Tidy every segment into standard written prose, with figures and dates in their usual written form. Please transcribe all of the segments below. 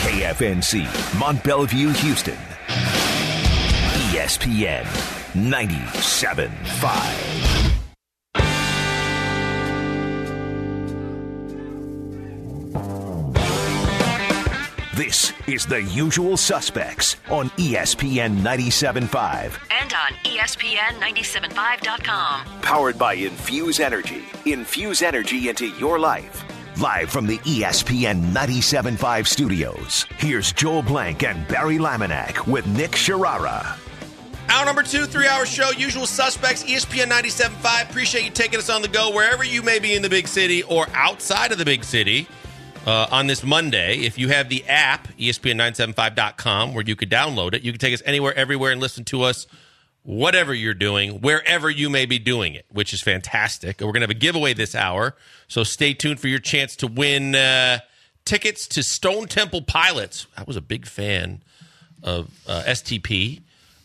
KFNC, Mont Bellevue, Houston. ESPN 97.5. This is The Usual Suspects on ESPN 97.5. And on ESPN975.com. Powered by Infuse Energy. Infuse energy into your life. Live from the ESPN 97.5 studios, here's Joel Blank and Barry Laminack with Nick Sharara. Hour number 2, 3-hour show, Usual Suspects, ESPN 97.5. Appreciate you taking us on the go wherever you may be in the big city or outside of the big city. On this Monday, if you have the app, ESPN975.com, where you could download it, you can take us anywhere, everywhere, and listen to us, whatever you're doing, wherever you may be doing it, which is fantastic. We're going to have a giveaway this hour, so stay tuned for your chance to win tickets to Stone Temple Pilots. I was a big fan of STP.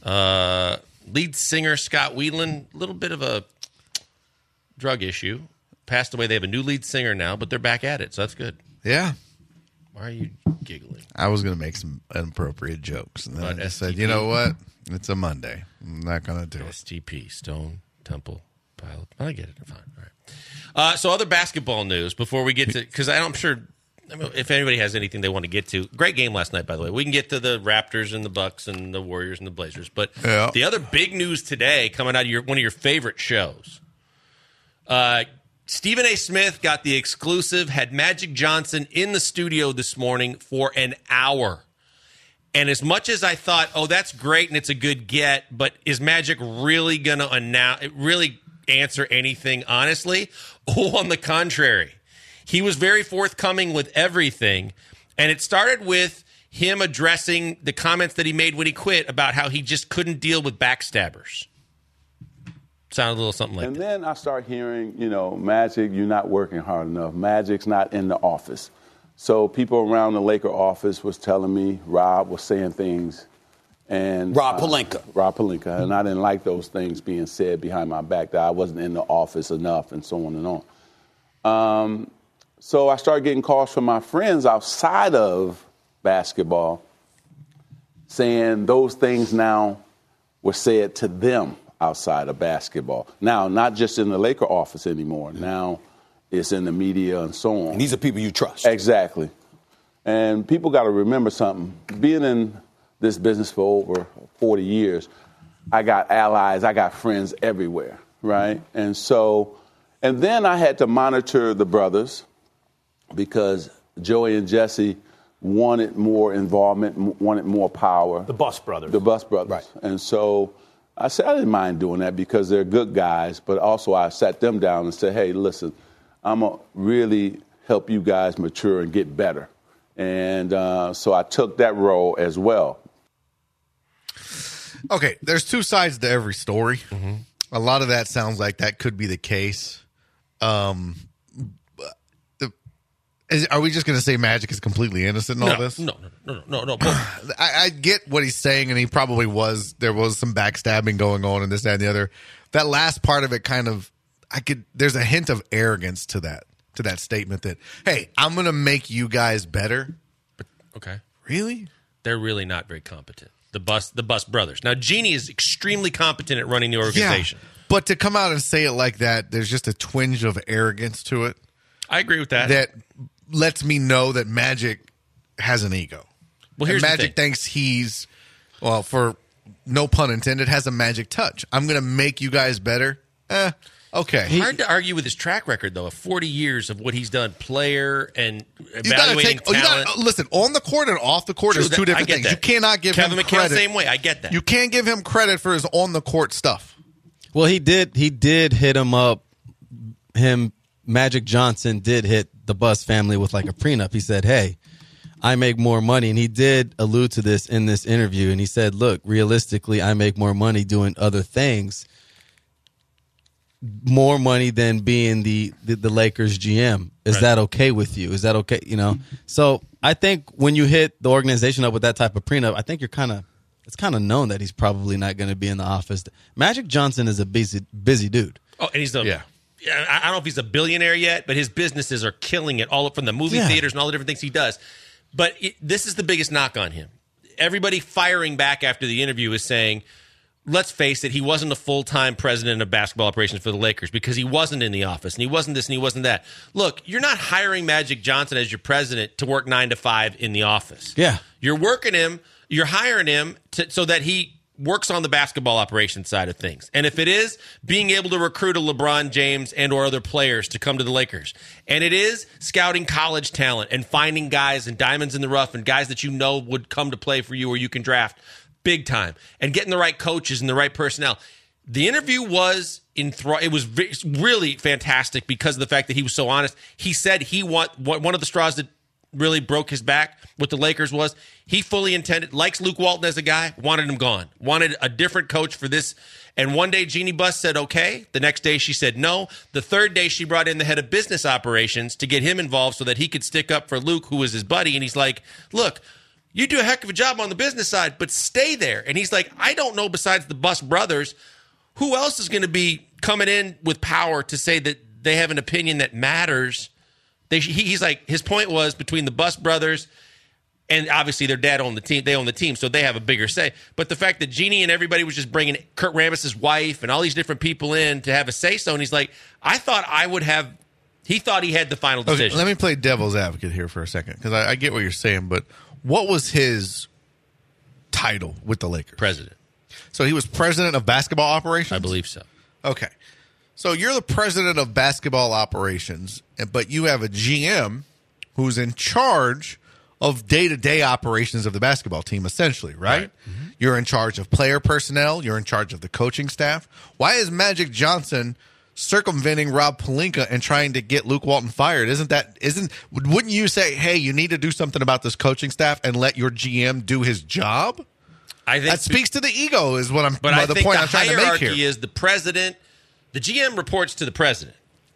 Lead singer Scott Whelan, a little bit of a drug issue. Passed away. They have a new lead singer now, but they're back at it, so that's good. Yeah. Why are you giggling? I was going to make some inappropriate jokes. And then But I just said, STP? you know what? It's a Monday. I'm not going to do it. STP, Stone Temple Pilot. I get it. Fine. All right. So other basketball news before we get to, because I'm sure if anybody has anything they want to get to. Great game last night, by the way. We can get to the Raptors and the Bucks and the Warriors and the Blazers. But the other big news today coming out of one of your favorite shows, Stephen A. Smith got the exclusive, had Magic Johnson in the studio this morning for an hour. And as much as I thought, oh, that's great and it's a good get, but is Magic really going to really answer anything honestly? Oh, on the contrary. He was very forthcoming with everything. And it started with him addressing the comments that he made when he quit about how he just couldn't deal with backstabbers. Sounded a little something like that. And then I start hearing, Magic, you're not working hard enough. Magic's not in the office. So people around the Laker office was telling me, Rob was saying things. And Rob Pelinka. And I didn't like those things being said behind my back, that I wasn't in the office enough and so on and on. So I started getting calls from my friends outside of basketball saying those things now were said to them outside of basketball. Now, not just in the Laker office anymore. Now it's in the media and so on. And these are people you trust. Exactly. And people got to remember something. Being in this business for over 40 years, I got allies, I got friends everywhere, right? And then I had to monitor the brothers because Joey and Jesse wanted more involvement, wanted more power. The Bus Brothers. The Bus Brothers. Right. And so I said I didn't mind doing that because they're good guys, but also I sat them down and said, hey, listen, I'm going to really help you guys mature and get better. And so I took that role as well. Okay, there's two sides to every story. Mm-hmm. A lot of that sounds like that could be the case. Are we just going to say Magic is completely innocent in all this? No. I get what he's saying, and he probably was. There was some backstabbing going on, and this, that, and the other. That last part of it kind of, there's a hint of arrogance to that statement that, hey, I'm going to make you guys better. But, okay. Really? They're really not very competent. The Bus Brothers. Now, Jeannie is extremely competent at running the organization. Yeah, but to come out and say it like that, there's just a twinge of arrogance to it. I agree with that. That lets me know that Magic has an ego. Well, here's and the Magic thing. thinks he's, well, for no pun intended, has a magic touch. I'm going to make you guys better. Okay. Hard to argue with his track record, though, of 40 years of what he's done, player and evaluating talent. Listen, on the court and off the court is two different things. That. You cannot give Kevin him McHale credit. Same way. I get that. You can't give him credit for his on the court stuff. Well, he did hit him up. Magic Johnson did hit the Bus family with like a prenup. He said, hey, I make more money. And he did allude to this in this interview. And he said, look, realistically, I make more money doing other things. More money than being the Lakers GM. Is that okay with you? Is that okay? So I think when you hit the organization up with that type of prenup, I think it's kind of known that he's probably not going to be in the office. Magic Johnson is a busy dude. Oh, and he's I don't know if he's a billionaire yet, but his businesses are killing it all up from the movie theaters and all the different things he does. But this is the biggest knock on him. Everybody firing back after the interview is saying, let's face it, he wasn't a full-time president of basketball operations for the Lakers because he wasn't in the office, and he wasn't this and he wasn't that. Look, you're not hiring Magic Johnson as your president to work 9 to 5 in the office. Yeah. You're hiring him so that he works on the basketball operations side of things. And if it is being able to recruit a LeBron James and or other players to come to the Lakers, and it is scouting college talent and finding guys and diamonds in the rough and guys that you know would come to play for you or you can draft big time, and getting the right coaches and the right personnel. The interview was it was really fantastic because of the fact that he was so honest. He said one of the straws that really broke his back with the Lakers was he fully intended, likes Luke Walton as a guy, wanted him gone, wanted a different coach for this. And one day Jeannie Buss said, okay. The next day she said no. The third day she brought in the head of business operations to get him involved so that he could stick up for Luke, who was his buddy. And he's like, look, you do a heck of a job on the business side, but stay there. And he's like, I don't know besides the Buss brothers, who else is going to be coming in with power to say that they have an opinion that matters. He's like, his point was between the Buss brothers and obviously their dad owned the team. They own the team, so they have a bigger say. But the fact that Jeannie and everybody was just bringing Kurt Rambis' wife and all these different people in to have a say-so, and he's like, I thought I would have. He thought he had the final decision. Okay, let me play devil's advocate here for a second because I get what you're saying, but what was his title with the Lakers? President. So he was president of basketball operations? I believe so. Okay. So you're the president of basketball operations, but you have a GM who's in charge of day-to-day operations of the basketball team, essentially, right? Mm-hmm. You're in charge of player personnel. You're in charge of the coaching staff. Why is Magic Johnson circumventing Rob Pelinka and trying to get Luke Walton fired? Wouldn't you say, hey, you need to do something about this coaching staff and let your GM do his job? I think that speaks to the ego is what I'm but I the think point the I'm trying to make here. Hierarchy is the president. The GM reports to the president.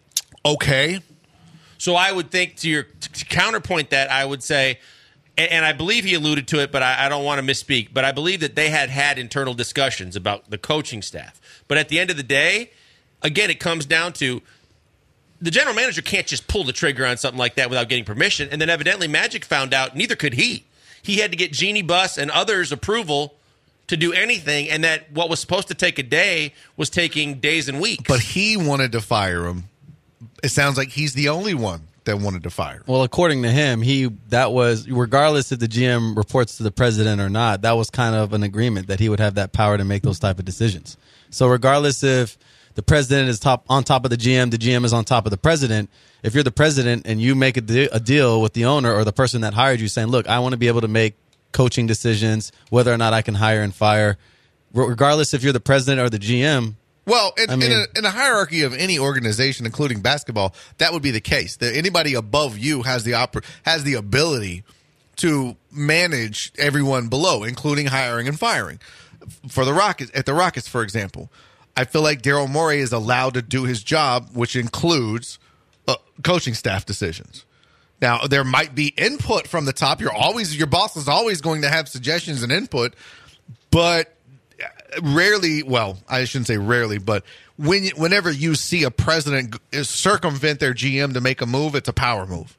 Okay. So I would think to counterpoint that, I would say, and I believe he alluded to it, but I don't want to misspeak, but I believe that they had internal discussions about the coaching staff. But at the end of the day, again, it comes down to the general manager can't just pull the trigger on something like that without getting permission. And then evidently Magic found out neither could he. He had to get Jeannie Buss and others' approval to do anything, and that what was supposed to take a day was taking days and weeks. But he wanted to fire him. It sounds like he's the only one that wanted to fire him. Well, according to him, that was, regardless if the GM reports to the president or not, that was kind of an agreement that he would have that power to make those type of decisions. So regardless if the president is on top of the GM is on top of the president, if you're the president and you make a deal with the owner or the person that hired you saying, look, I want to be able to make coaching decisions, whether or not I can hire and fire, regardless if you're the president or the GM. Well, in a hierarchy of any organization, including basketball, that would be the case. That anybody above you has the ability to manage everyone below, including hiring and firing. For the Rockets, for example, I feel like Daryl Morey is allowed to do his job, which includes coaching staff decisions. Now, there might be input from the top. Your boss is always going to have suggestions and input, but rarely, well, I shouldn't say rarely, but whenever you see a president circumvent their GM to make a move, it's a power move.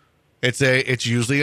It's usually,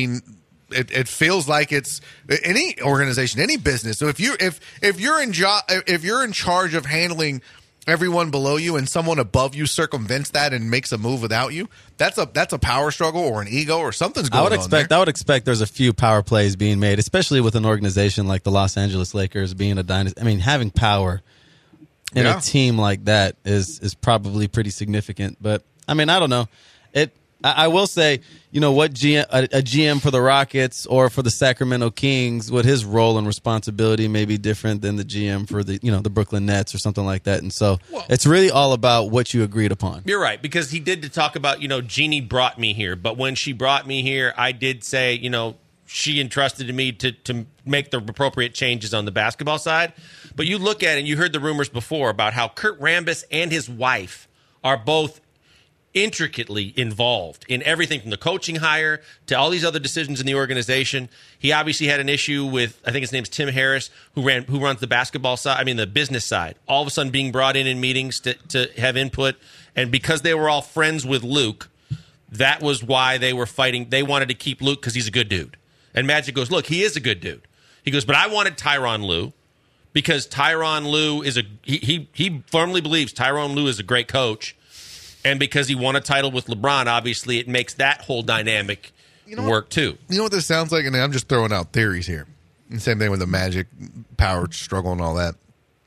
it feels like it's any organization, any business. So if you're in charge of handling everyone below you and someone above you circumvents that and makes a move without you, that's a power struggle or an ego or something's going on there. I would expect there's a few power plays being made, especially with an organization like the Los Angeles Lakers being a dynasty. I mean, having power in a team like that is probably pretty significant. But I mean, I don't know. I will say, what a GM for the Rockets or for the Sacramento Kings, what his role and responsibility may be different than the GM for the Brooklyn Nets or something like that. And so it's really all about what you agreed upon. You're right, because he did talk about, Jeannie brought me here. But when she brought me here, I did say, she entrusted me to make the appropriate changes on the basketball side. But you look at it, and you heard the rumors before about how Kurt Rambis and his wife are both intricately involved in everything from the coaching hire to all these other decisions in the organization. He obviously had an issue with, I think his name's Tim Harris, who runs the basketball side, the business side, all of a sudden being brought in meetings to have input. And because they were all friends with Luke, that was why they were fighting. They wanted to keep Luke because he's a good dude. And Magic goes, look, he is a good dude. He goes, but I wanted Tyronn Lue because Tyronn Lue is he firmly believes Tyronn Lue is a great coach. And because he won a title with LeBron, obviously it makes that whole dynamic work too. You know what this sounds like? And I'm just throwing out theories here. And same thing with the Magic power struggle and all that.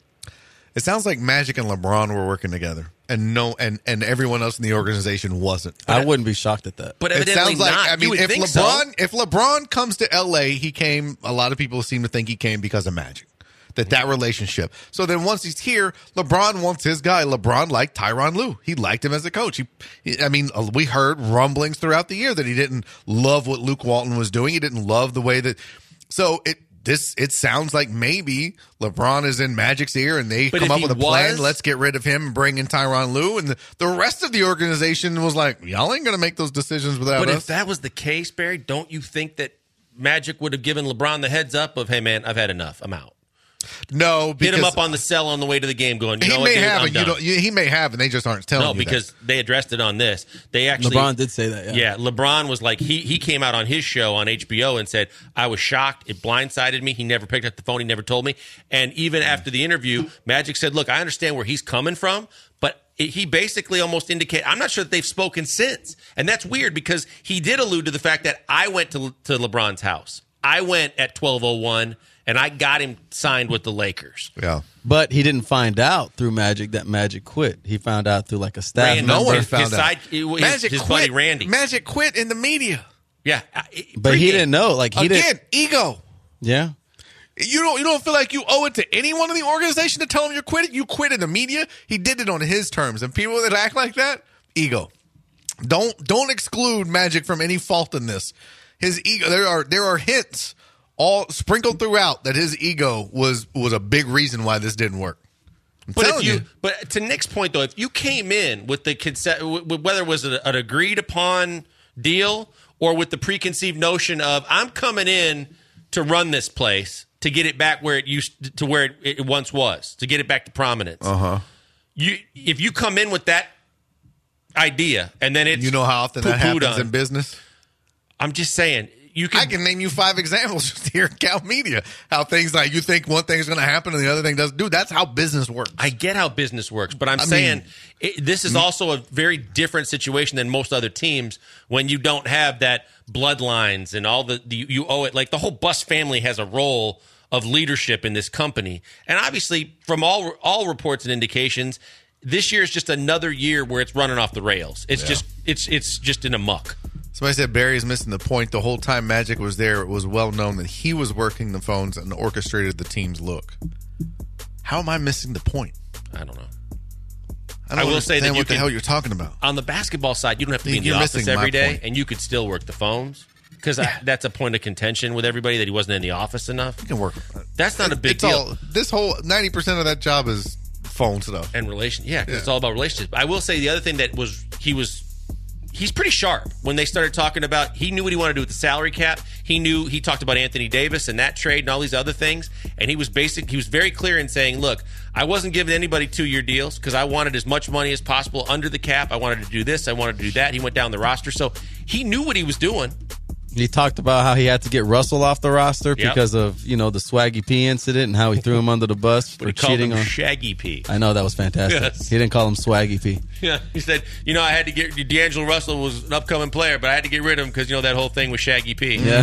It sounds like Magic and LeBron were working together, and everyone else in the organization wasn't. I wouldn't be shocked at that. But It evidently sounds like, not. I mean, You would think so. if LeBron comes to LA, he came. A lot of people seem to think he came because of Magic. That relationship. So then once he's here, LeBron wants his guy. LeBron liked Tyronn Lue. He liked him as a coach. We heard rumblings throughout the year that he didn't love what Luke Walton was doing. He didn't love the way that. So it sounds like maybe LeBron is in Magic's ear and they come up with a plan. Let's get rid of him and bring in Tyronn Lue. And the rest of the organization was like, y'all ain't going to make those decisions without us. But if that was the case, Barry, don't you think that Magic would have given LeBron the heads up of, hey, man, I've had enough. I'm out. No, because hit him up on the cell on the way to the game going, you know what, may dude, have, I'm and you done. don't, he may have, and they just aren't telling you No, because they addressed it on this. They actually LeBron did say that, Yeah, LeBron was like, he came out on his show on HBO and said, I was shocked. It blindsided me. He never picked up the phone. He never told me. And even after the interview, Magic said, look, I understand where he's coming from, but he basically almost indicated, I'm not sure that they've spoken since. And that's weird because he did allude to the fact that I went to LeBron's house. I went at 12:01 and I got him signed with the Lakers. Yeah. But he didn't find out through Magic that Magic quit. He found out through like a staff Randy, member. No one found out. His buddy Randy. Magic quit in the media. Yeah. But he didn't know. Like he didn't. Ego. Yeah. You don't feel like you owe it to anyone in the organization to tell him you're quitting? You quit in the media? He did it on his terms. And people that act like that, ego. Don't exclude Magic from any fault in this. His ego. There are hints all sprinkled throughout that his ego was a big reason why this didn't work. But to Nick's point though, if you came in with the whether it was an agreed upon deal or with the preconceived notion of I'm coming in to run this place to get it back where it used to where it once was, to get it back to prominence. If you come in with that idea and then it's how often that happens on, in business. I'm just saying. I can name you 5 examples just here in Cal Media. How things like you think one thing's going to happen and the other thing doesn't. Dude, that's how business works. I get how business works, but I'm saying this is also a very different situation than most other teams when you don't have that bloodlines and all you owe it. Like the whole Buss family has a role of leadership in this company. And obviously from all reports and indications, this year is just another year where it's running off the rails. It's just in a muck. Somebody said Barry's missing the point. The whole time Magic was there, it was well known that he was working the phones and orchestrated the team's look. How am I missing the point? I don't know. I will say that what the hell you're talking about. On the basketball side, you don't have to be in the office every day, and you could still work the phones. Because that's a point of contention with everybody that he wasn't in the office enough. You can work. That's not a big deal. This whole 90% of that job is phone stuff and it's all about relationships. I will say the other thing that he's pretty sharp when they started talking about, he knew what he wanted to do with the salary cap. He talked about Anthony Davis and that trade and all these other things. And he was very clear in saying, look, I wasn't giving anybody 2-year deals because I wanted as much money as possible under the cap. I wanted to do this. I wanted to do that. He went down the roster. So he knew what he was doing. He talked about how he had to get Russell off the roster because of, the Swaggy P incident and how he threw him under the bus for cheating on Shaggy P. I know, that was fantastic. Yes. He didn't call him Swaggy P. Yeah, he said, I had to get D'Angelo Russell was an upcoming player, but I had to get rid of him because that whole thing with Shaggy P. Yeah,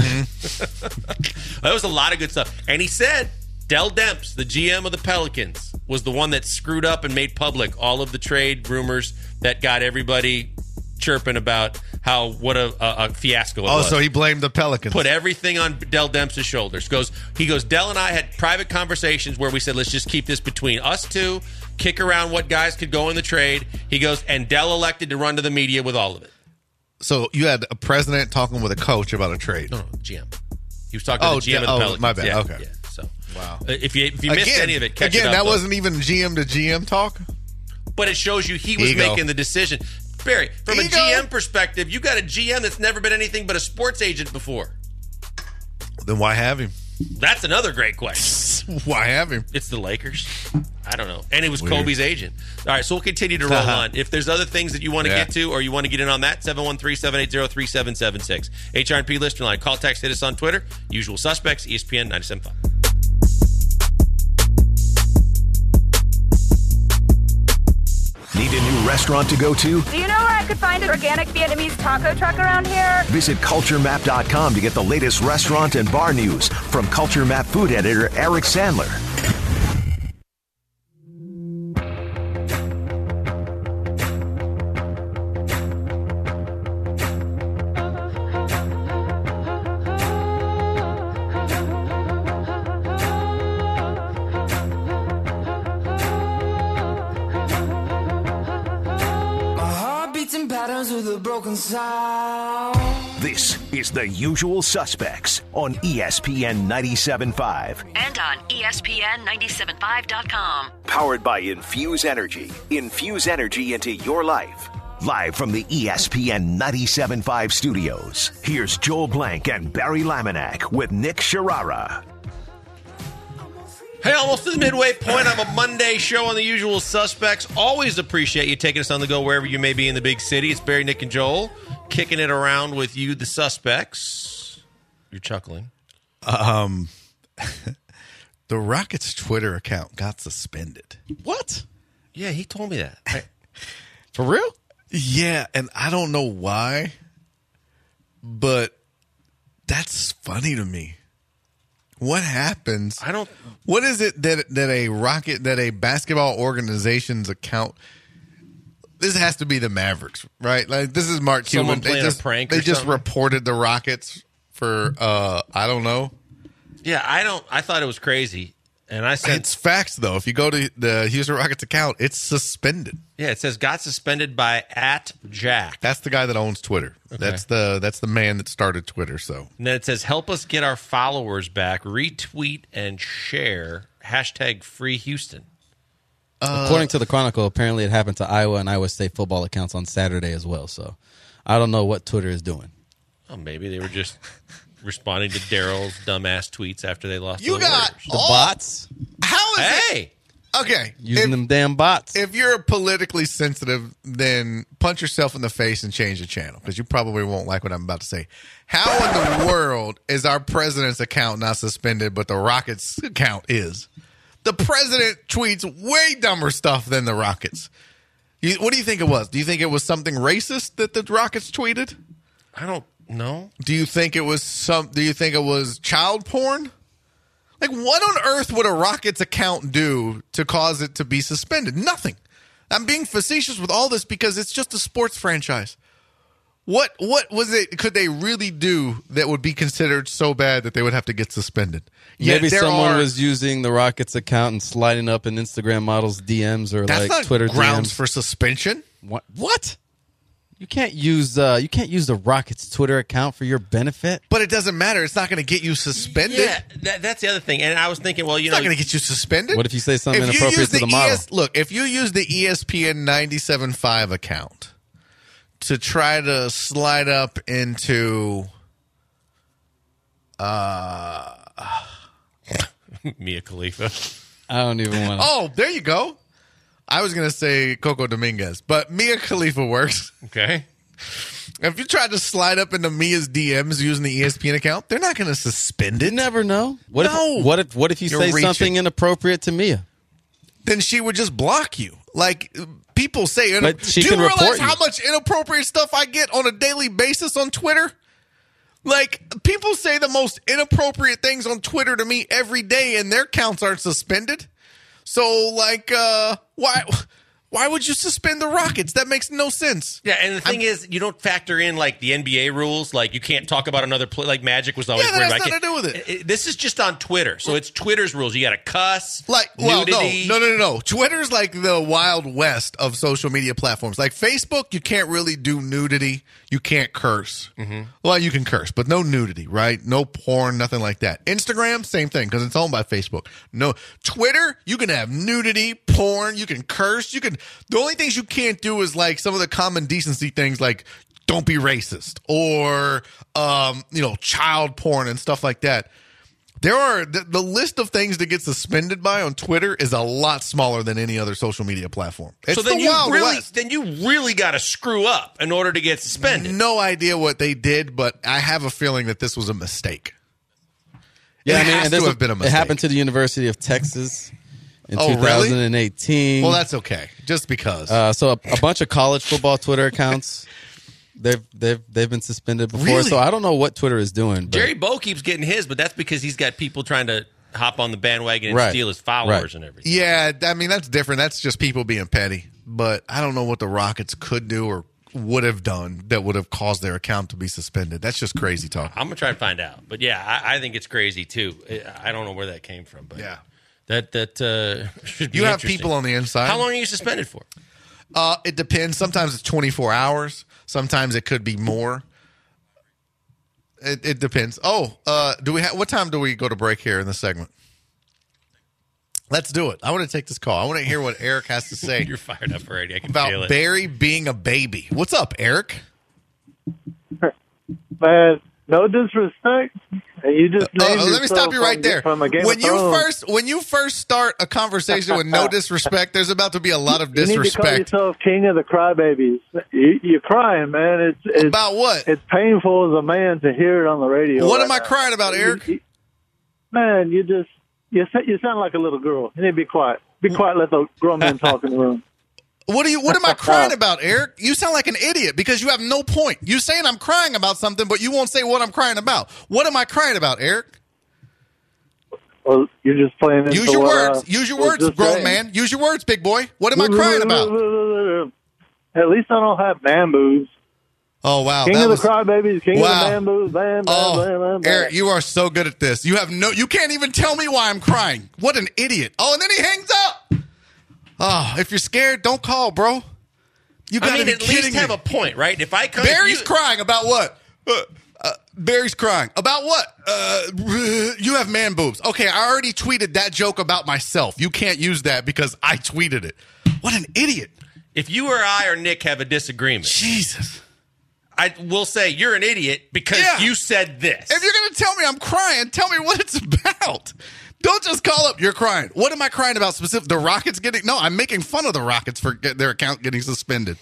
that was a lot of good stuff. And he said Dell Demps, the GM of the Pelicans, was the one that screwed up and made public all of the trade rumors that got everybody chirping about what a fiasco it was. So he blamed the Pelicans. Put everything on Dell Demps' shoulders. He goes, Dell and I had private conversations where we said, let's just keep this between us two, kick around what guys could go in the trade. He goes, and Dell elected to run to the media with all of it. So you had a president talking with a coach about a trade. No, GM. He was talking to the GM of the Pelicans. My bad. Yeah, okay. Yeah, so, wow. If you missed any of it, catch it up. That wasn't even GM to GM talk? But it shows you he was making the decision. Barry, from a GM perspective, you got a GM that's never been anything but a sports agent before. Then why have him? That's another great question. Why have him? It's the Lakers. I don't know. And it was Kobe's agent. All right, so we'll continue to roll on. If there's other things that you want to get to or you want to get in on that, 713-780-3776. HRP listener line. Call, text, hit us on Twitter. Usual suspects, ESPN 97.5. Need a new restaurant to go to? Do you know where I could find an organic Vietnamese taco truck around here? Visit CultureMap.com to get the latest restaurant and bar news from Culture Map food editor Eric Sandler. This is The Usual Suspects on ESPN 97.5. And on ESPN975.com. Powered by Infuse Energy. Infuse energy into your life. Live from the ESPN 97.5 studios, here's Joel Blank and Barry Laminack with Nick Sharara. Hey, almost to the midway point of a Monday show on The Usual Suspects. Always appreciate you taking us on the go wherever you may be in the big city. It's Barry, Nick, and Joel kicking it around with you, the suspects. You're chuckling. The Rockets' Twitter account got suspended. What? Yeah, he told me that. For real? Yeah, and I don't know why, but that's funny to me. What happens? What is it that a basketball organization's account? This has to be the Mavericks, right? Like, this is Mark Cuban. Someone playing a prank or They just something? reported the Rockets for I don't know. Yeah, I thought it was crazy. And I said, It's facts though. If you go to the Houston Rockets account, it's suspended. yeah, it says got suspended by @Jack. That's the guy that owns Twitter. Okay. That's the man that started Twitter. So And then it says, help us get our followers back. Retweet and share. #FreeHouston. According to the Chronicle, apparently it happened to Iowa and Iowa State football accounts on Saturday as well. So I don't know what Twitter is doing. Oh, maybe they were just responding to Daryl's dumbass tweets after they lost You to the got- Warriors. The bots? how is it? Hey! Okay, Using them damn bots. If you're politically sensitive, then punch yourself in the face and change the channel because you probably won't like what I'm about to say. How in the world is our president's account not suspended, but the Rockets' account is? The president tweets way dumber stuff than the Rockets. What do you think it was? Do you think it was something racist that the Rockets tweeted? I don't know. Do you think it was child porn? Like, what on earth would a Rockets account do to cause it to be suspended? Nothing. I'm being facetious with all this because it's just a sports franchise. What was it? Could they really do that would be considered so bad that they would have to get suspended? Maybe someone was using the Rockets account and sliding up in Instagram models' DMs or that's like not Twitter grounds DMs. for suspension. What? You can't use the Rockets Twitter account for your benefit. But it doesn't matter. It's not going to get you suspended. Yeah, that's the other thing. And I was thinking, well, It's not going to get you suspended. What if you say something If you inappropriate use to the model? Look, if you use the ESPN 97.5 account to try to slide up into Mia Khalifa. I don't even want to. oh, there you go. I was going to say Coco Dominguez, but Mia Khalifa works. Okay. If you try to slide up into Mia's DMs using the ESPN account, they're not going to suspend You it. never know. No. What if you You're say reaching. something inappropriate to Mia? Then she would just block you. Like, people say, But she do you can realize report you. how much inappropriate stuff I get on a daily basis on Twitter? Like, people say the most inappropriate things on Twitter to me every day, and their accounts aren't suspended. So, like, why would you suspend the Rockets? That makes no sense. Yeah, and the thing is, you don't factor in like the NBA rules. Like you can't talk about another play. Like Magic was always Yeah, that worried has about. nothing to do with it. This is just on Twitter, so it's Twitter's rules. You got to cuss, Like, well, nudity. no. Twitter's like the Wild West of social media platforms. Like Facebook, you can't really do nudity. You can't curse. Mm-hmm. Well, you can curse, but no nudity, right? No porn, nothing like that. Instagram, same thing, because it's owned by Facebook. No, Twitter, you can have nudity, porn, you can curse. The only things you can't do is like some of the common decency things like don't be racist or, child porn and stuff like that. There are the list of things to get suspended by on Twitter is a lot smaller than any other social media platform. It's So then the Wild West. then you really got to screw up in order to get suspended. No idea what they did, but I have a feeling that this was a mistake. Yeah, It has to have been a It mistake. happened to the University of Texas in Oh, really? 2018. Well, that's okay. Just because. So a bunch of college football Twitter accounts, they've been suspended before. Really? So I don't know what Twitter is doing. But Jerry Bow keeps getting his, but that's because he's got people trying to hop on the bandwagon and Right. steal his followers Right. and everything. Yeah, I mean, that's different. That's just people being petty. But I don't know what the Rockets could do or would have done that would have caused their account to be suspended. That's just crazy talk. I'm gonna try and find out. But yeah, I think it's crazy too. I don't know where that came from, but Yeah. that should be You have interesting. people on the inside. How long are you suspended for? It depends. Sometimes it's 24 hours. Sometimes it could be more. It depends. Oh, what time do we go to break here in this segment? Let's do it. I want to take this call. I want to hear what Eric has to say You're fired up already. I can feel about it. Barry being a baby. What's up, Eric? Man, no disrespect. And you just named Let me stop you right there. From a Game When of Thrones. you first start a conversation with no disrespect, there's about to be a lot of You need to call disrespect. yourself king of the crybabies. You're crying, man. It's About what? It's painful as a man to hear it on the radio. What right am I now. crying about, Eric? Man, you sound like a little girl. You need to be quiet. Be quiet. Let the grown man talk in the room. What am I crying about, Eric? You sound like an idiot because you have no point. You saying I'm crying about something, but you won't say what I'm crying about. What am I crying about, Eric? Well, you're just playing. Use your words. Use your words, grown man. Use your words, big boy. What am I crying about? At least I don't have bamboos. Oh, wow. King of the crybabies, king Wow. of the bamboos, bam, bam, bam, bam, bam. Eric, you are so good at this. You can't even tell me why I'm crying. What an idiot. Oh, and then he hangs up. Oh, if you're scared, don't call, bro. You gotta be at kidding least me. have a point, right? If I come, Barry's crying about what? Barry's crying about what? You have man boobs. Okay, I already tweeted that joke about myself. You can't use that because I tweeted it. What an idiot. If you or I or Nick have a disagreement, Jesus. I will say you're an idiot because Yeah. you said this. If you're going to tell me I'm crying, tell me what it's about. Don't just call up, you're crying. What am I crying about specifically? The Rockets getting... No, I'm making fun of the Rockets for their account getting suspended.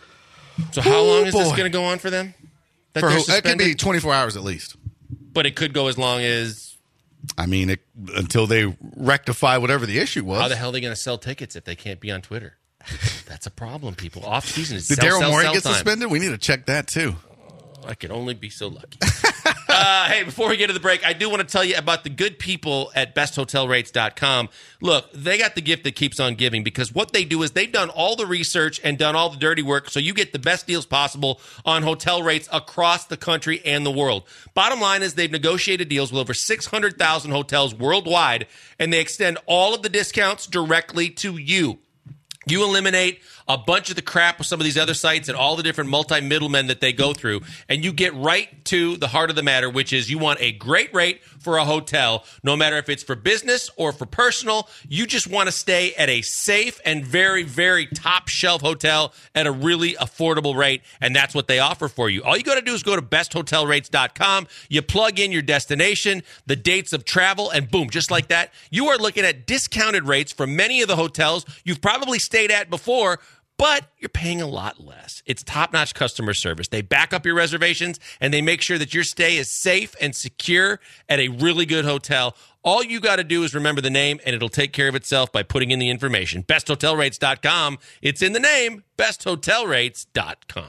So how long is this boy. going to go on for them? That For they're who? It could be suspended? 24 hours at least. But it could go as long as... I mean, until they rectify whatever the issue was. How the hell are they going to sell tickets if they can't be on Twitter? That's a problem, people. Off season is Did sell, Daryl sell, Morey sell get time. suspended? We need to check that too. I could only be so lucky. Hey, before we get to the break, I do want to tell you about the good people at besthotelrates.com. Look, they got the gift that keeps on giving because what they do is they've done all the research and done all the dirty work so you get the best deals possible on hotel rates across the country and the world. Bottom line is they've negotiated deals with over 600,000 hotels worldwide, and they extend all of the discounts directly to you. You eliminate a bunch of the crap with some of these other sites and all the different multi-middlemen that they go through, and you get right to the heart of the matter, which is you want a great rate for a hotel, no matter if it's for business or for personal. You just want to stay at a safe and very, very top-shelf hotel at a really affordable rate, and that's what they offer for you. All you got to do is go to besthotelrates.com. You plug in your destination, the dates of travel, and boom, just like that, you are looking at discounted rates for many of the hotels you've probably stayed at before, but you're paying a lot less. It's top-notch customer service. They back up your reservations, and they make sure that your stay is safe and secure at a really good hotel. All you got to do is remember the name, and it'll take care of itself by putting in the information. BestHotelRates.com. It's in the name, BestHotelRates.com.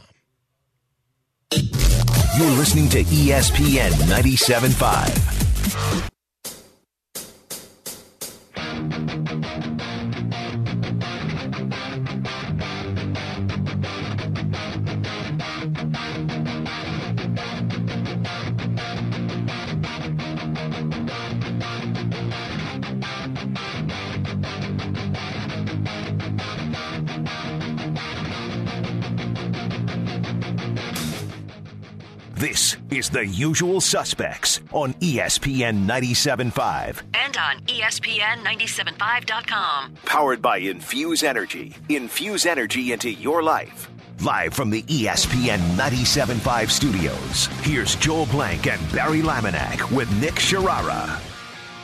You're listening to ESPN 97.5. This is The Usual Suspects on ESPN 97.5. And on ESPN975.com. Powered by Infuse Energy. Infuse energy into your life. Live from the ESPN 97.5 studios, here's Joel Blank and Barry Laminack with Nick Sharara.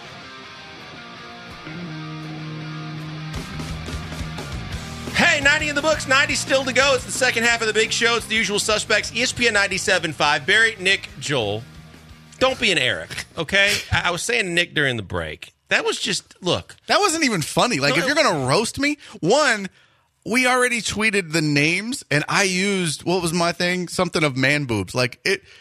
Hey, 90 in the books, 90 still to go. It's the second half of the big show. It's the usual suspects. ESPN 97.5. Barry, Nick, Joel. Don't be an Eric, okay? I was saying to Nick during the break. That was just, look. That wasn't even funny. Like, if you're going to roast me, one, we already tweeted the names, and I used, what was my thing? Something of man boobs. Like,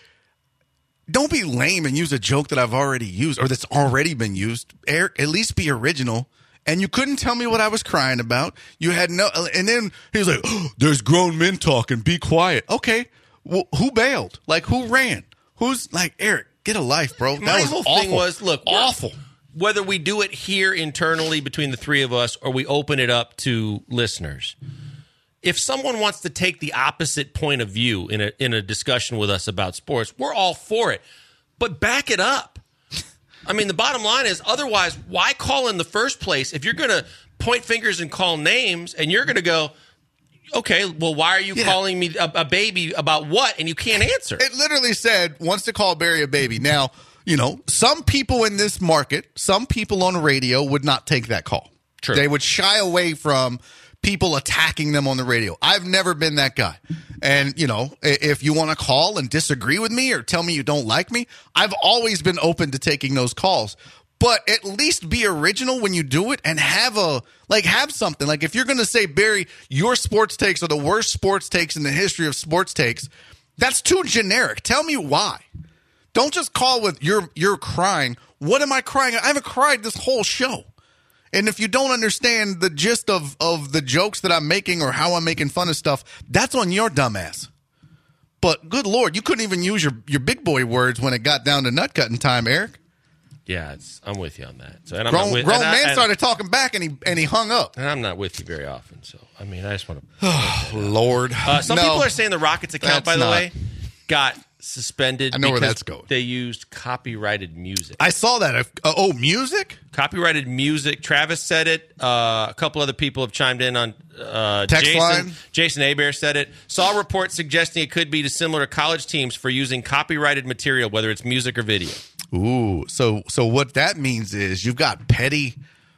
don't be lame and use a joke that I've already used or that's already been used. Eric, at least be original. And you couldn't tell me what I was crying about. You had no, and then he was like, oh, there's grown men talking. Be quiet. Okay. Well, who bailed? Like, who ran? Who's like, Eric, get a life, bro. That My was whole awful. thing was, look, awful. Whether we do it here internally between the three of us or we open it up to listeners, if someone wants to take the opposite point of view in a discussion with us about sports, we're all for it. But back it up. I mean, the bottom line is, otherwise, why call in the first place if you're going to point fingers and call names and you're going to go, okay, well, why are you calling me a baby about what? And you can't answer. It literally said, wants to call Barry a baby. Now, you know, some people in this market, some people on radio would not take that call. True. They would shy away from people attacking them on the radio. I've never been that guy. And, you know, if you want to call and disagree with me or tell me you don't like me, I've always been open to taking those calls. But at least be original when you do it and have something. Like, if you're going to say, Barry, your sports takes are the worst sports takes in the history of sports takes, that's too generic. Tell me why. Don't just call with you're crying. What am I crying? I haven't cried this whole show. And if you don't understand the gist of the jokes that I'm making or how I'm making fun of stuff, that's on your dumb ass. But good Lord, you couldn't even use your big boy words when it got down to nut cutting time, Eric. Yeah, I'm with you on that. So, and I'm grown man started talking back and he hung up. And I'm not with you very often. So, I mean, I just want to. Oh, Lord. Some people are saying the Rockets account, by the way, got suspended. I know where that's going. They used copyrighted music. I saw that. Music? Copyrighted music. Travis said it. A couple other people have chimed in on text line. Jason Hebert said it. Saw a report suggesting it could be similar to college teams for using copyrighted material, whether it's music or video. Ooh, so what that means is you've got petty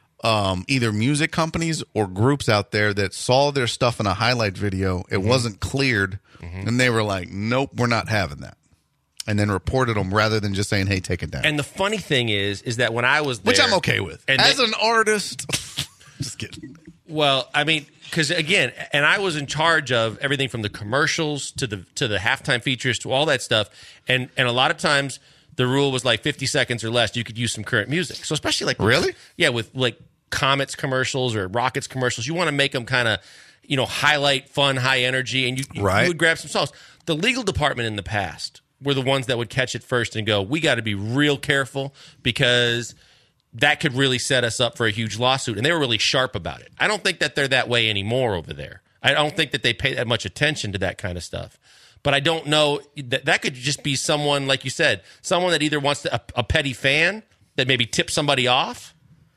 either music companies or groups out there that saw their stuff in a highlight video. It wasn't cleared, and they were like, nope, we're not having that. And then reported them rather than just saying, hey, take it down. And the funny thing is that when I was there... Which I'm okay with. As an artist... Just kidding. Well, I mean, because again, and I was in charge of everything from the commercials to the halftime features to all that stuff. And a lot of times the rule was like 50 seconds or less, you could use some current music. So especially like... Really? Yeah, with like Comets commercials or Rockets commercials, you want to make them kind of, you know, highlight fun, high energy, and you would grab some songs. The legal department in the past were the ones that would catch it first and go, we got to be real careful because that could really set us up for a huge lawsuit. And they were really sharp about it. I don't think that they're that way anymore over there. I don't think that they pay that much attention to that kind of stuff. But I don't know, that could just be someone, like you said, someone that either wants to, a petty fan that maybe tips somebody off,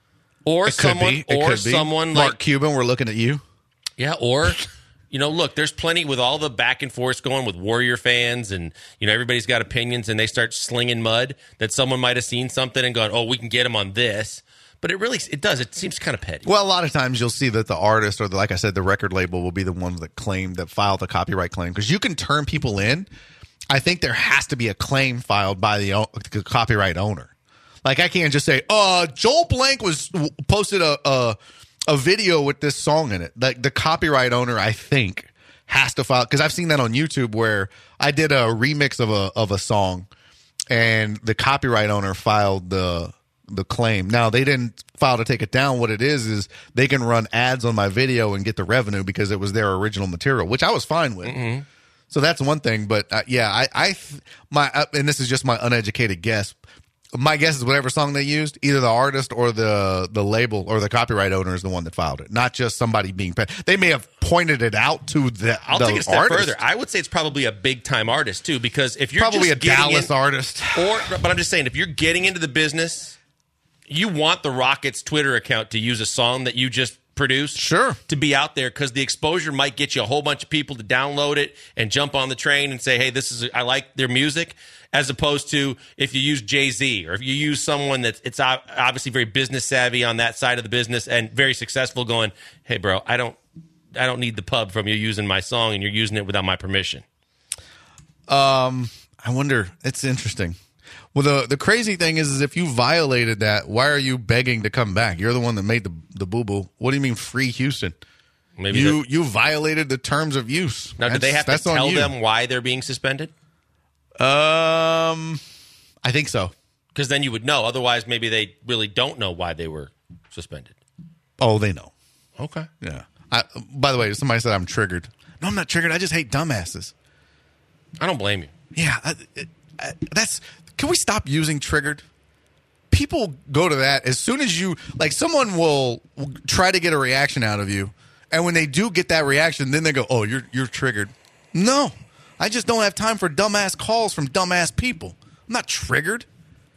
or someone like Mark Cuban, we're looking at you. Yeah, or... You know, look, there's plenty with all the back and forth going with Warrior fans and, you know, everybody's got opinions and they start slinging mud that someone might have seen something and gone, oh, we can get them on this. But it seems kind of petty. Well, a lot of times you'll see that the artist or, like I said, the record label will be the ones that file the copyright claim because you can turn people in. I think there has to be a claim filed by the copyright owner. Like, I can't just say, Joel Blank posted a video with this song in it. Like, the copyright owner, I think, has to file, because I've seen that on YouTube where I did a remix of a song and the copyright owner filed the claim. Now, they didn't file to take it down. What it is they can run ads on my video and get the revenue because it was their original material, which I was fine with. Mm-hmm. So that's one thing. But and this is just my uneducated guess. My guess is whatever song they used, either the artist or the label or the copyright owner is the one that filed it, not just somebody being paid. They may have pointed it out to I'll take it a step further. I would say it's probably a big time artist too, because if you're probably just a Dallas artist, but I'm just saying, if you're getting into the business, you want the Rockets Twitter account to use a song that you just produced. Sure. To be out there because the exposure might get you a whole bunch of people to download it and jump on the train and say, hey, I like their music, as opposed to if you use Jay-Z or if you use someone it's obviously very business savvy on that side of the business and very successful going, hey, bro, I don't need the pub from you using my song and you're using it without my permission. I wonder. It's interesting. Well, the crazy thing is if you violated that, why are you begging to come back? You're the one that made the boo-boo. What do you mean free Houston? Maybe you violated the terms of use. Now, do they have to tell them why they're being suspended? I think so. Because then you would know. Otherwise, maybe they really don't know why they were suspended. Oh, they know. Okay. Yeah. By the way, somebody said I'm triggered. No, I'm not triggered. I just hate dumbasses. I don't blame you. Yeah. Can we stop using triggered? People go to that as soon as you, like, someone will try to get a reaction out of you. And when they do get that reaction, then they go, oh, you're triggered. No, I just don't have time for dumbass calls from dumbass people. I'm not triggered.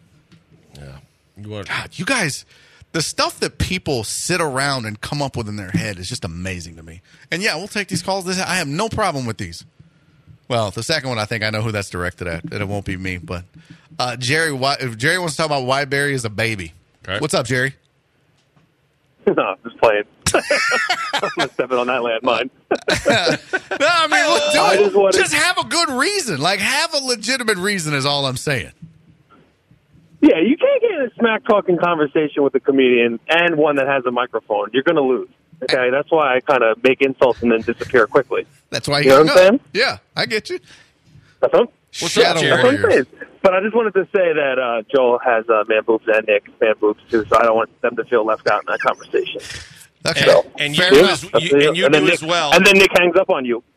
Yeah. God, you guys, the stuff that people sit around and come up with in their head is just amazing to me. And yeah, we'll take these calls. I have no problem with these. Well, the second one, I think I know who that's directed at, and it won't be me. But Jerry wants to talk about why Barry is a baby. Okay. What's up, Jerry? No, just playing. I'm not stepping on that landmine. No, I mean, just have a good reason. Like, have a legitimate reason is all I'm saying. Yeah, you can't get in a smack-talking conversation with a comedian and one that has a microphone. You're going to lose. Okay, that's why I kind of make insults and then disappear quickly. That's why you know what I'm saying? Yeah, I get you. That's what I'm saying. But I just wanted to say that Joel has man boobs and Nick man boobs too, so I don't want them to feel left out in that conversation. Okay. And you do as well. And then Nick hangs up on you.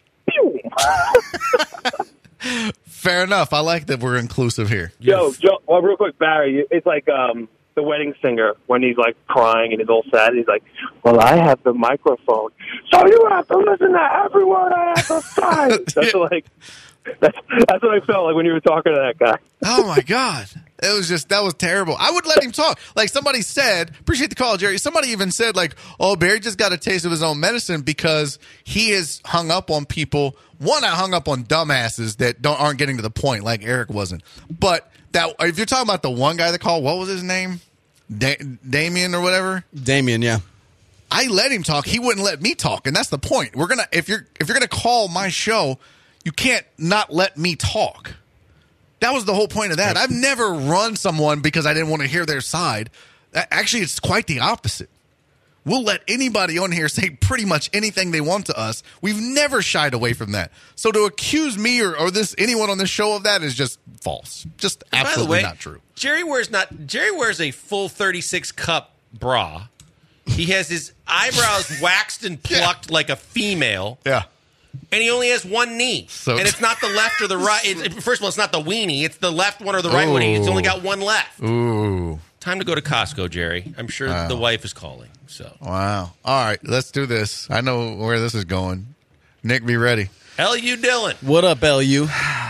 Fair enough. I like that we're inclusive here. Joe, well, real quick, Barry, it's like the wedding singer when he's like crying and he's all sad. He's like, well, I have the microphone, so you have to listen to every word I have to say. That's what I felt like when you were talking to that guy. Oh my God. That was terrible. I would let him talk. Like somebody said, appreciate the call, Jerry. Somebody even said like, oh, Barry just got a taste of his own medicine because he has hung up on people. One, I hung up on dumbasses that aren't getting to the point like Eric wasn't. But that if you're talking about the one guy that called, what was his name? Damien or whatever? Damien, yeah. I let him talk. He wouldn't let me talk. And that's the point. If you're going to call my show, you can't not let me talk. That was the whole point of that. I've never run someone because I didn't want to hear their side. Actually, it's quite the opposite. We'll let anybody on here say pretty much anything they want to us. We've never shied away from that. So to accuse me or anyone on this show of that is just false. Just absolutely not true. Jerry wears a full 36 cup bra. He has his eyebrows waxed and plucked like a female. Yeah. And he only has one knee. And it's not the left or the right. First of all, it's not the weenie. It's the left one or the right one. He's only got one left. Ooh. Time to go to Costco, Jerry. I'm sure the wife is calling. So. Wow. All right, let's do this. I know where this is going. Nick, be ready. LU Dylan. What up, LU?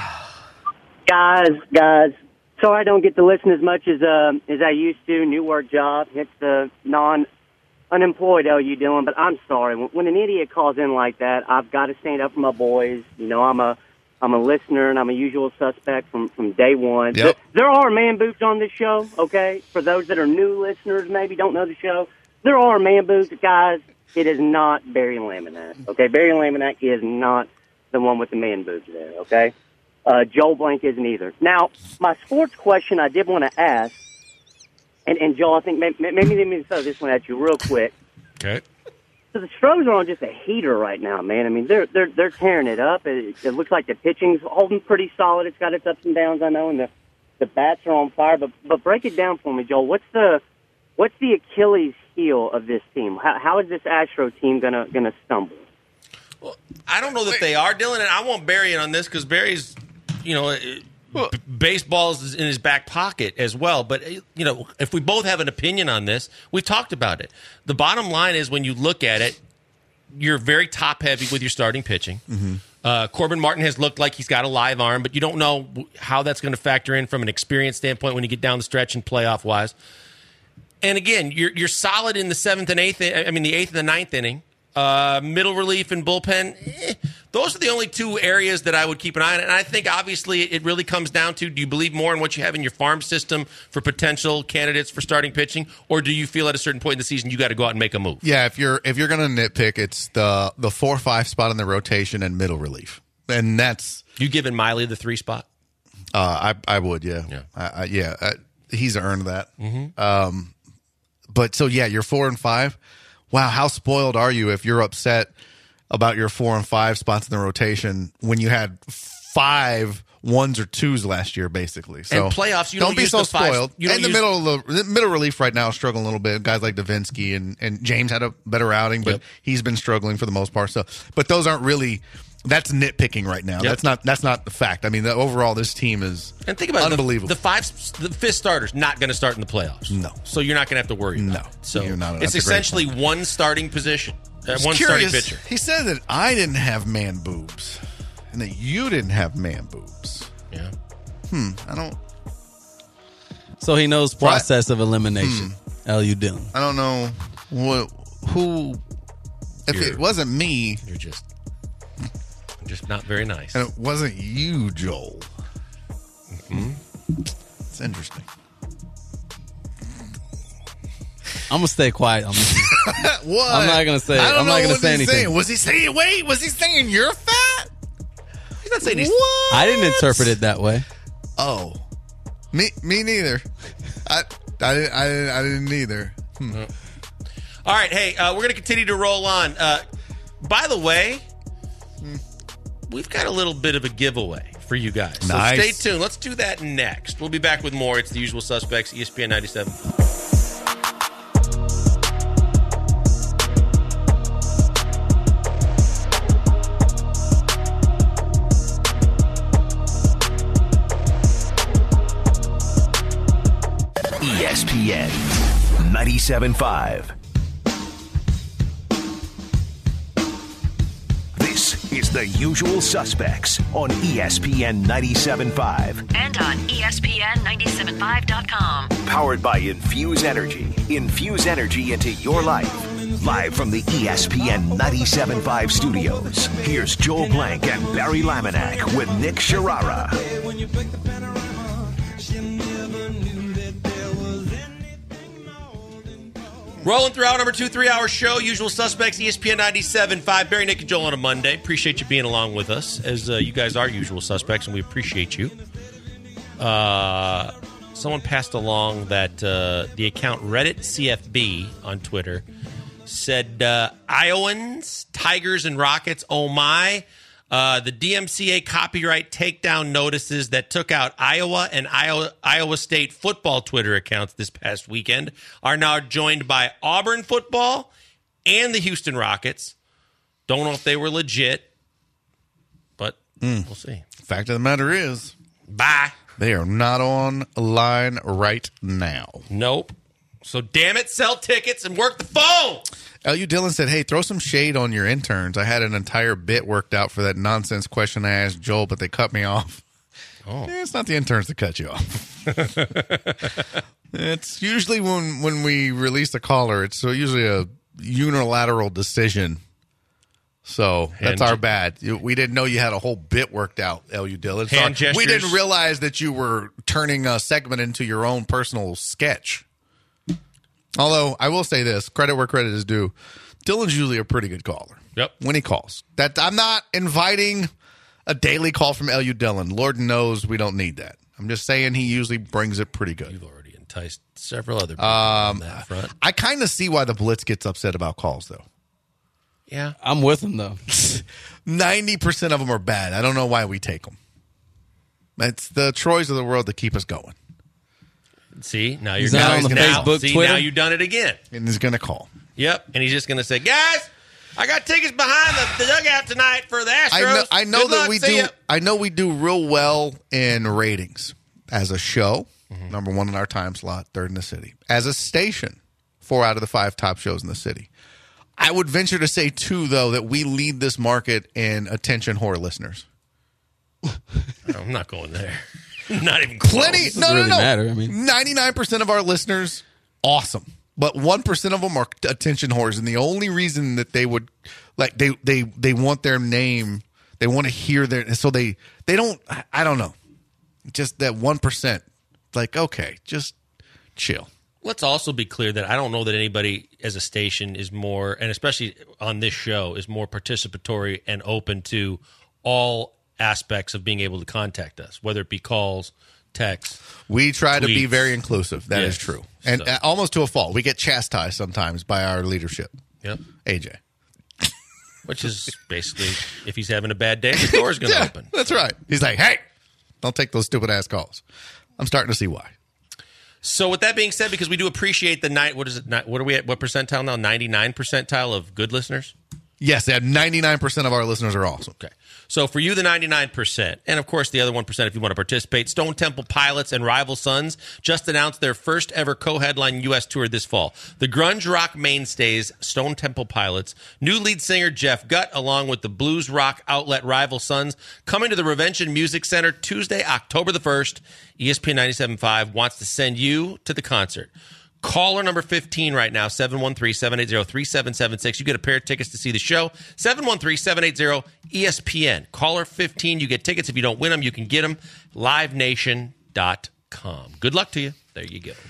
Guys. Sorry I don't get to listen as much as I used to. New work job. It's the unemployed LU Dylan, but I'm sorry. When an idiot calls in like that, I've got to stand up for my boys. You know, I'm a listener, and I'm a usual suspect from day one. Yep. There are man boobs on this show, okay? For those that are new listeners, maybe don't know the show, there are man boobs, guys. It is not Barry Laminack, okay? Barry Laminack is not the one with the man boobs there, okay? Joel Blank isn't either. Now, my sports question I did want to ask, and Joel, I think maybe let me throw this one at you real quick. Okay. So the Stros are on just a heater right now, man. I mean, they're tearing it up. It looks like the pitching's holding pretty solid. It's got its ups and downs, I know, and the bats are on fire. But break it down for me, Joel. What's the Achilles heel of this team? How is this Astro team gonna stumble? Well, I don't know that they are, Dylan, and I won't Barry in on this because Barry's, baseball's in his back pocket as well. But, if we both have an opinion on this, we've talked about it. The bottom line is when you look at it, you're very top-heavy with your starting pitching. Mm-hmm. Corbin Martin has looked like he's got a live arm, but you don't know how that's going to factor in from an experience standpoint when you get down the stretch and playoff-wise. And again, you're solid in the 7th and 8th. I mean, the 8th and the 9th inning. Middle relief and bullpen. Those are the only two areas that I would keep an eye on. And I think, obviously, it really comes down to, do you believe more in what you have in your farm system for potential candidates for starting pitching? Or do you feel at a certain point in the season you got to go out and make a move? Yeah, if you're going to nitpick, it's the 4-5 spot in the rotation and middle relief. And that's... You giving Miley the 3 spot? I would, yeah. He's earned that. Mm-hmm. But so, yeah, you're 4 and 5. Wow, how spoiled are you if you're upset about your 4 and 5 spots in the rotation when you had 5 1s or 2s last year, basically? So and playoffs, you don't be use so the five, spoiled. And the middle relief right now is struggling a little bit. Guys like Davinsky and James had a better outing, but he's been struggling for the most part. So, but those aren't really. That's nitpicking right now. Yep. That's not the fact. I mean, overall, this team is and think about unbelievable. The 5th starter's not going to start in the playoffs. No, so you're not going to have to worry. About it. So you're not. It's essentially one starting position, one starting pitcher. He said that I didn't have man boobs, and that you didn't have man boobs. Yeah. I don't. So he knows process of elimination. L.U. Dillon. I don't know who. If it wasn't me, you're just not very nice. And it wasn't you, Joel. It's interesting. I'm gonna stay quiet on this. What? I'm not gonna say. I'm not gonna say anything. Saying. Was he saying? Wait, was he saying you're fat? He's not saying he's. What? I didn't interpret it that way. Oh, me neither. I didn't either. All right, hey, we're gonna continue to roll on. By the way, we've got a little bit of a giveaway for you guys. So stay tuned. Let's do that next. We'll be back with more. It's The Usual Suspects, ESPN 97. ESPN 97.5. This is The Usual Suspects on ESPN 97.5. And on ESPN975.com. Powered by Infuse Energy. Infuse energy into your life. Live from the ESPN 97.5 studios, here's Joel Blank and Barry Laminack with Nick Sharara. Rolling through our number 2 3-hour show, Usual Suspects, ESPN 97.5. Barry, Nick, and Joel on a Monday. Appreciate you being along with us, as you guys are Usual Suspects, and we appreciate you. Someone passed along that the account Reddit CFB on Twitter said, Iowans, Tigers, and Rockets, oh my. The DMCA copyright takedown notices that took out Iowa and Iowa State football Twitter accounts this past weekend are now joined by Auburn football and the Houston Rockets. Don't know if they were legit, but we'll see. Fact of the matter is, bye. They are not online right now. Nope. So damn it, sell tickets and work the phone. L.U. Dillon said, hey, throw some shade on your interns. I had an entire bit worked out for that nonsense question I asked Joel, but they cut me off. Oh. It's not the interns that cut you off. It's usually when we release a caller, it's usually a unilateral decision. So that's our bad. We didn't know you had a whole bit worked out, L.U. Dillon. Hand gestures. We didn't realize that you were turning a segment into your own personal sketch. Although, I will say this, credit where credit is due, Dillon's usually a pretty good caller. Yep. When he calls. I'm not inviting a daily call from L.U. Dillon. Lord knows we don't need that. I'm just saying he usually brings it pretty good. You've already enticed several other people on that front. I kind of see why the Blitz gets upset about calls, though. Yeah. I'm with him, though. 90% of them are bad. I don't know why we take them. It's the Troys of the world that keep us going. See, now you're He's not on the Facebook, Twitter. Now you've done it again. And he's going to call. Yep, and he's just going to say, guys, I got tickets behind the dugout tonight for the Astros. I know Good that luck. we See do. ya. I know we do real well in ratings as a show. Number 1 in our time slot, 3rd in the city. As a station, 4 out of the 5 top shows in the city. I would venture to say, too, though, that we lead this market in attention whore listeners. I'm not going there. Not even close. Plenty. Doesn't really matter. I mean, 99% of our listeners awesome. But 1% of them are attention whores, and the only reason that they would they want their name, they want to hear their, so they don't. I don't know, just that 1%. Like, okay, just chill. Let's also be clear that I don't know that anybody as a station is more, and especially on this show, is more participatory and open to all aspects of being able to contact us, whether it be calls, texts. We try to be tweets. very inclusive. That is true. And So- almost to a fault. We get chastised sometimes by our leadership. Yep. AJ. Which is basically, if he's having a bad day, the door's going to Yeah, open. that's right. He's like, hey, don't take those stupid ass calls. I'm starting to see why. So with that being said, because we do appreciate the night, what is it? What are we at? What percentile now? 99 percentile of good listeners? Yes, 99% of our listeners are awesome. Okay. So for you, the 99%, and of course the other 1% if you want to participate, Stone Temple Pilots and Rival Sons just announced their first ever co-headline U.S. tour this fall. The grunge rock mainstays, Stone Temple Pilots, new lead singer Jeff Gutt, along with the blues rock outlet Rival Sons, coming to the Revention Music Center Tuesday, October the 1st. ESPN 97.5 wants to send you to the concert. Caller number 15 right now, 713-780-3776. You get a pair of tickets to see the show. 713-780-ESPN. Caller 15, you get tickets. If you don't win them, you can get them. LiveNation.com. Good luck to you. There you go.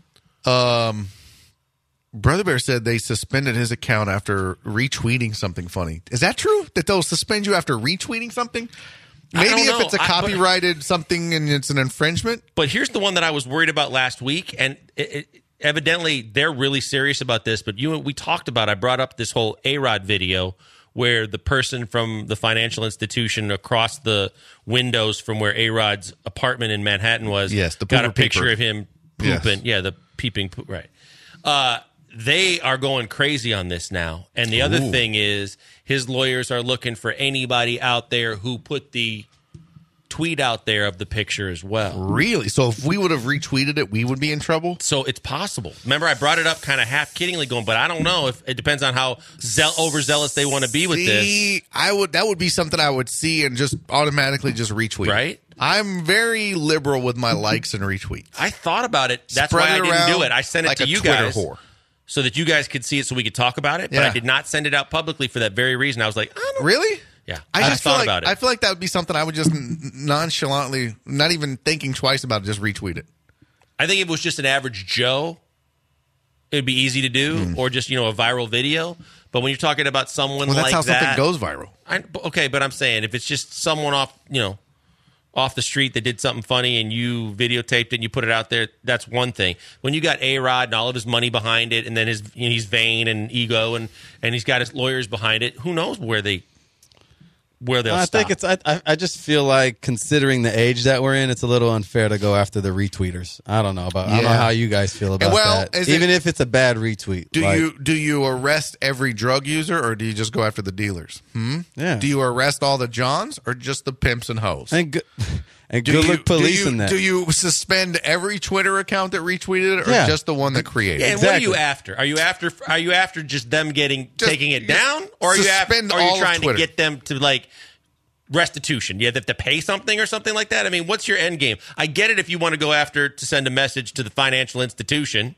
Brother Bear said they suspended his account after retweeting something funny. Is that true? That they'll suspend you after retweeting something? I Maybe don't if know. it's a copyrighted something and it's an infringement. But here's the one that I was worried about last week, and evidently they're really serious about this. But we talked about, I brought up this whole A-Rod video where the person from the financial institution across the windows from where A-Rod's apartment in Manhattan was, Yes, the got a pooper picture peeper. of him pooping. Yes. Yeah, the peeping poop. Right. They are going crazy on this now. And the other Ooh. thing is his lawyers are looking for anybody out there who put the tweet out there of the picture as well. Really? So if we would have retweeted it, we would be in trouble? So it's possible. Remember, I brought it up kind of half kiddingly going, but I don't know if it depends on how overzealous they want to be with this. See, that would be something I would see and just automatically just retweet. Right? I'm very liberal with my likes and retweets. I thought about it. That's Spread why I it didn't around do it. I sent it like to a you Twitter guys whore. so that you guys could see it so we could talk about it, but Yeah. I did not send it out publicly for that very reason. I was like, I don't Really? Yeah. I just thought feel like, about it. I feel like that would be something I would just nonchalantly, not even thinking twice about it, just retweet it. I think if it was just an average Joe, it'd be easy to do, or just, a viral video. But when you're talking about someone Well, that's like how that, something goes viral. Okay, but I'm saying if it's just someone off the street that did something funny and you videotaped it and you put it out there, that's one thing. When you got A-Rod and all of his money behind it, and then he's vain and ego, and he's got his lawyers behind it, who knows where they'll I stop. think I just feel like, considering the age that we're in, it's a little unfair to go after the retweeters. I don't know how you guys feel about that. Even if it's a bad retweet. Do you arrest every drug user, or do you just go after the dealers? Yeah. Do you arrest all the Johns, or just the pimps and hoes? And good luck policing that. Do you suspend every Twitter account that retweeted it, or Yeah. just the one that created Yeah, it? and what are you after? Are you after just them taking it down, or are you suspend all of trying to Twitter. get them to restitution? You have to pay something or something like that. I mean, what's your end game? I get it if you want to go after to send a message to the financial institution.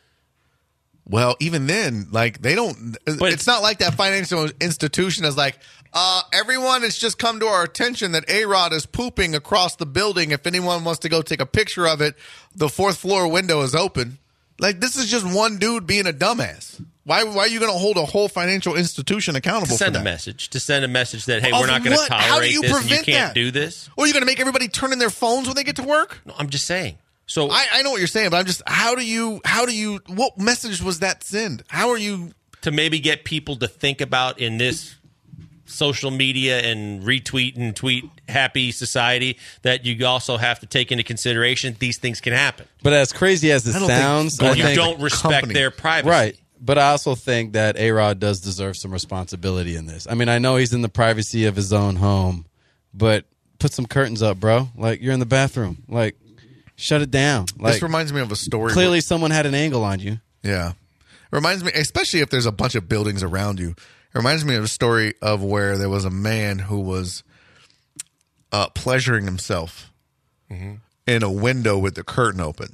Well, even then, they don't. It's not like that financial institution is like, everyone has just come to our attention that A-Rod is pooping across the building. If anyone wants to go take a picture of it, the fourth floor window is open. This is just one dude being a dumbass. Why are you going to hold a whole financial institution accountable To send for a that? message that, hey, Of we're not going to what? How do tolerate you this and you prevent can't that? do this. Or are you going to make everybody turn in their phones when they get to work? No, I'm just saying. So I know what you're saying, but I'm just, how do you, what message was that send? How are you? To maybe get people to think about in this social media and retweet and tweet happy society that you also have to take into consideration these things can happen. But as crazy as it I don't think sounds, When I you think, don't respect their privacy. right. But I also think that A-Rod does deserve some responsibility in this. I mean, I know he's in the privacy of his own home, but put some curtains up, bro. You're in the bathroom. Shut it down. This reminds me of a story. Clearly someone had an angle on you. Yeah. It reminds me, especially if there's a bunch of buildings around you, it reminds me of a story of where there was a man who was pleasuring himself in a window with the curtain open.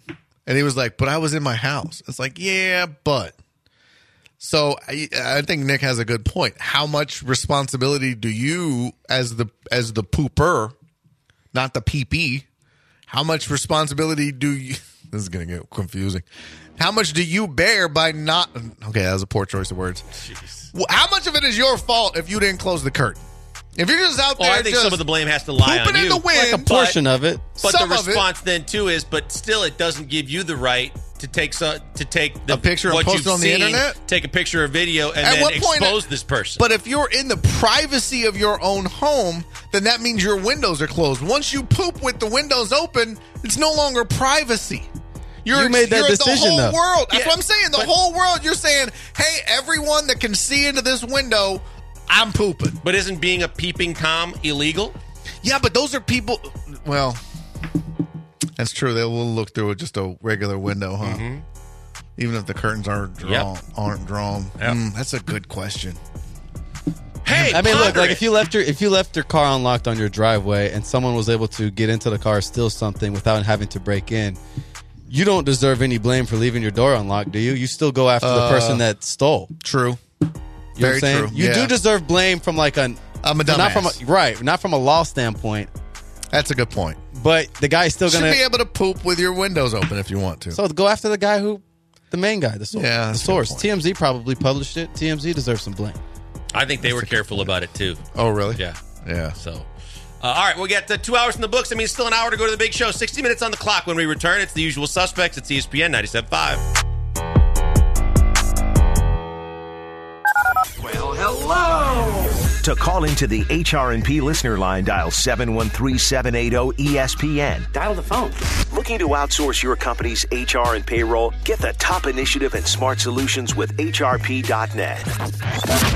And he was like, but I was in my house. It's like, yeah, but. So I think Nick has a good point. How much responsibility do you, as the pooper, not the PP, how much responsibility do you? This is going to get confusing. How much do you bear by not? Okay, that was a poor choice of words. Jeez. How much of it is your fault if you didn't close the curtain? If you're just out there, I think some of the blame has to lie on you. In the wind, like a portion of it. But the response then too is, but still, it doesn't give you the right to take a picture and post it on the internet, take a picture or video, and then expose this person. But if you're in the privacy of your own home, then that means your windows are closed. Once you poop with the windows open, it's no longer privacy. You made that decision, the whole though. world. That's what I'm saying. The whole world. You're saying, hey, everyone that can see into this window, I'm pooping. But isn't being a peeping Tom illegal? Yeah, but those are people. Well, that's true. They will look through just a regular window, huh? Mm-hmm. Even if the curtains aren't drawn. Yep. That's a good question. Hey, I mean, look, like if you left your car unlocked on your driveway and someone was able to get into the car, steal something without having to break in, you don't deserve any blame for leaving your door unlocked, do you? You still go after the person that stole. True. You know what I'm saying? True. You do deserve blame from like I'm a dumbass. Not from a law standpoint. That's a good point. But the guy's still going to be able to poop with your windows open if you want to. So go after the main guy, the source. Yeah, the source. TMZ probably published it. TMZ deserves some blame. I think they were careful about it too. Oh, really? Yeah. Yeah. So, all right, we got 2 hours in the books. I mean, still an hour to go to the big show. 60 minutes on the clock when we return. It's The Usual Suspects. It's ESPN 97.5. Well, hello. To call into the HR&P listener line, dial 713-780-ESPN. Dial the phone. Looking to outsource your company's HR and payroll? Get the top initiative and smart solutions with HRP.net.